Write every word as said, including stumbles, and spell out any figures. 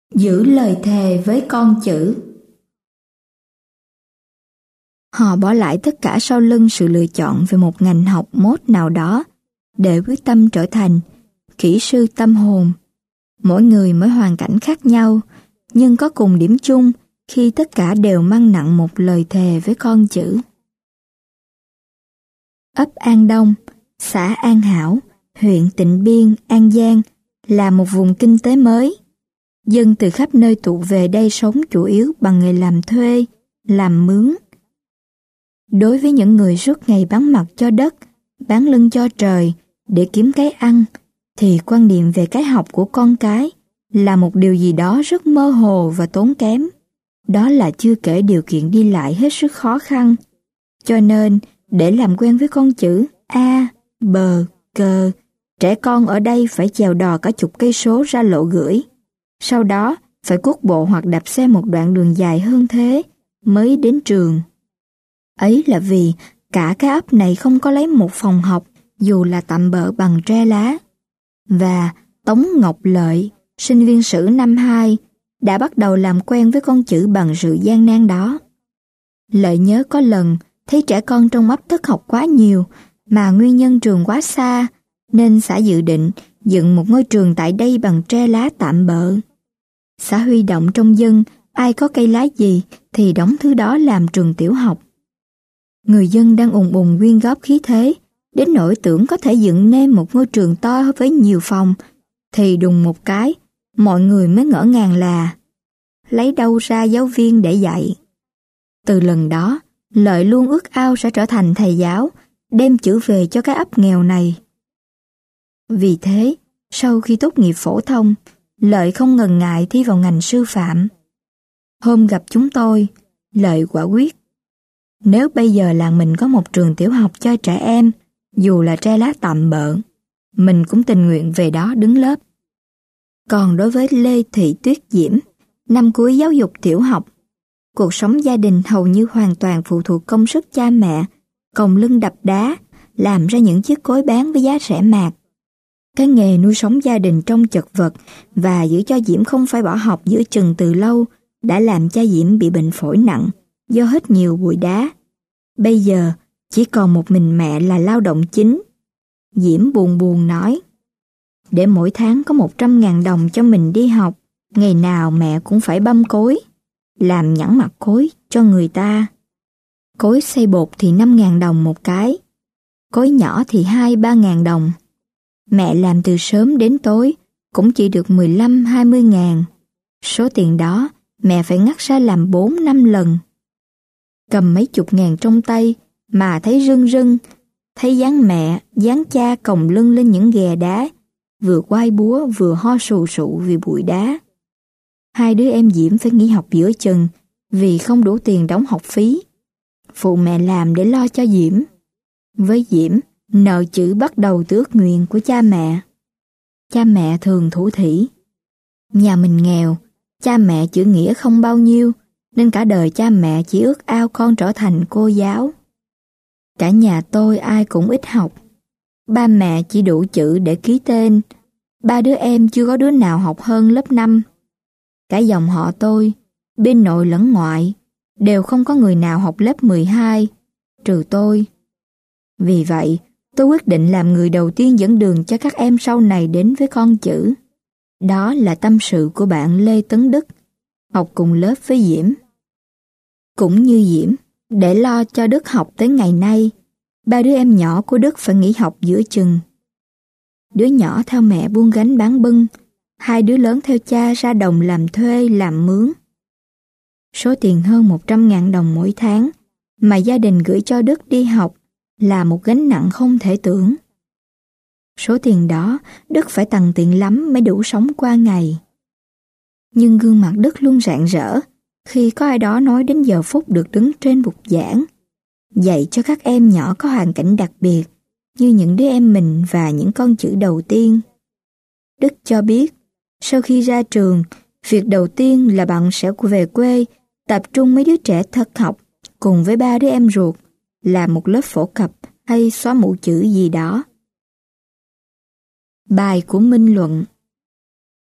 Giữ lời thề với con chữ. Họ bỏ lại tất cả sau lưng sự lựa chọn về một ngành học mốt nào đó để quyết tâm trở thành kỹ sư tâm hồn. Mỗi người mỗi hoàn cảnh khác nhau, nhưng có cùng điểm chung khi tất cả đều mang nặng một lời thề với con chữ. Ấp An Đông, xã An Hảo, huyện Tịnh Biên, An Giang là một vùng kinh tế mới. Dân từ khắp nơi tụ về đây sống chủ yếu bằng nghề làm thuê, làm mướn. Đối với những người suốt ngày bán mặt cho đất, bán lưng cho trời để kiếm cái ăn, thì quan điểm về cái học của con cái là một điều gì đó rất mơ hồ và tốn kém. Đó là chưa kể điều kiện đi lại hết sức khó khăn. Cho nên, để làm quen với con chữ A, B, cờ, trẻ con ở đây phải chèo đò cả chục cây số ra lộ gửi. Sau đó, phải cuốc bộ hoặc đạp xe một đoạn đường dài hơn thế mới đến trường. Ấy là vì cả cái ấp này không có lấy một phòng học dù là tạm bợ bằng tre lá. Và Tống Ngọc Lợi, sinh viên sử năm hai, đã bắt đầu làm quen với con chữ bằng sự gian nan đó. Lợi nhớ có lần thấy trẻ con trong ấp thất học quá nhiều mà nguyên nhân trường quá xa, nên xã dự định dựng một ngôi trường tại đây bằng tre lá tạm bợ. Xã huy động trong dân, ai có cây lá gì thì đóng thứ đó làm trường tiểu học. Người dân đang ùn ùn quyên góp khí thế, đến nỗi tưởng có thể dựng nên một ngôi trường to với nhiều phòng, thì đùng một cái, mọi người mới ngỡ ngàng là lấy đâu ra giáo viên để dạy. Từ lần đó, Lợi luôn ước ao sẽ trở thành thầy giáo, đem chữ về cho cái ấp nghèo này. Vì thế, sau khi tốt nghiệp phổ thông, Lợi không ngần ngại thi vào ngành sư phạm. Hôm gặp chúng tôi, Lợi quả quyết: nếu bây giờ làng mình có một trường tiểu học cho trẻ em, dù là tre lá tạm bợ, mình cũng tình nguyện về đó đứng lớp. Còn đối với Lê Thị Tuyết Diễm, năm cuối giáo dục tiểu học, cuộc sống gia đình hầu như hoàn toàn phụ thuộc công sức cha mẹ, còng lưng đập đá, làm ra những chiếc cối bán với giá rẻ mạt. Cái nghề nuôi sống gia đình trong chật vật và giữ cho Diễm không phải bỏ học giữa chừng từ lâu đã làm cha Diễm bị bệnh phổi nặng do hít nhiều bụi đá. Bây giờ chỉ còn một mình mẹ là lao động chính. Diễm buồn buồn nói: để mỗi tháng có một trăm ngàn đồng cho mình đi học, ngày nào mẹ cũng phải băm cối, làm nhẵn mặt cối cho người ta. Cối xay bột thì năm ngàn đồng một cái, cối nhỏ thì hai ba ngàn đồng. Mẹ làm từ sớm đến tối cũng chỉ được mười lăm hai mươi ngàn. Số tiền đó mẹ phải ngắt ra làm bốn năm lần. Cầm mấy chục ngàn trong tay mà thấy rưng rưng, thấy dáng mẹ, dáng cha còng lưng lên những ghè đá, vừa quay búa vừa ho sù sụ vì bụi đá. Hai đứa em Diễm phải nghỉ học giữa chừng vì không đủ tiền đóng học phí. Phụ mẹ làm để lo cho Diễm. Với Diễm, nợ chữ bắt đầu từ ước nguyện của cha mẹ. Cha mẹ thường thủ thỉ: nhà mình nghèo, cha mẹ chữ nghĩa không bao nhiêu, nên cả đời cha mẹ chỉ ước ao con trở thành cô giáo. Cả nhà tôi ai cũng ít học. Ba mẹ chỉ đủ chữ để ký tên. Ba đứa em chưa có đứa nào học hơn lớp năm. Cả dòng họ tôi, bên nội lẫn ngoại, đều không có người nào học lớp mười hai, trừ tôi. Vì vậy, tôi quyết định làm người đầu tiên dẫn đường cho các em sau này đến với con chữ. Đó là tâm sự của bạn Lê Tấn Đức, học cùng lớp với Diễm. Cũng như Diễm, để lo cho Đức học tới ngày nay, ba đứa em nhỏ của Đức phải nghỉ học giữa chừng. Đứa nhỏ theo mẹ buôn gánh bán bưng, hai đứa lớn theo cha ra đồng làm thuê, làm mướn. Số tiền hơn một trăm ngàn đồng mỗi tháng mà gia đình gửi cho Đức đi học là một gánh nặng không thể tưởng. Số tiền đó Đức phải tằn tiện lắm mới đủ sống qua ngày. Nhưng gương mặt Đức luôn rạng rỡ khi có ai đó nói đến giờ phút được đứng trên bục giảng, dạy cho các em nhỏ có hoàn cảnh đặc biệt như những đứa em mình và những con chữ đầu tiên. Đức cho biết, sau khi ra trường, việc đầu tiên là bạn sẽ về quê tập trung mấy đứa trẻ thất học cùng với ba đứa em ruột làm một lớp phổ cập hay xóa mũ chữ gì đó. Bài của Minh Luận.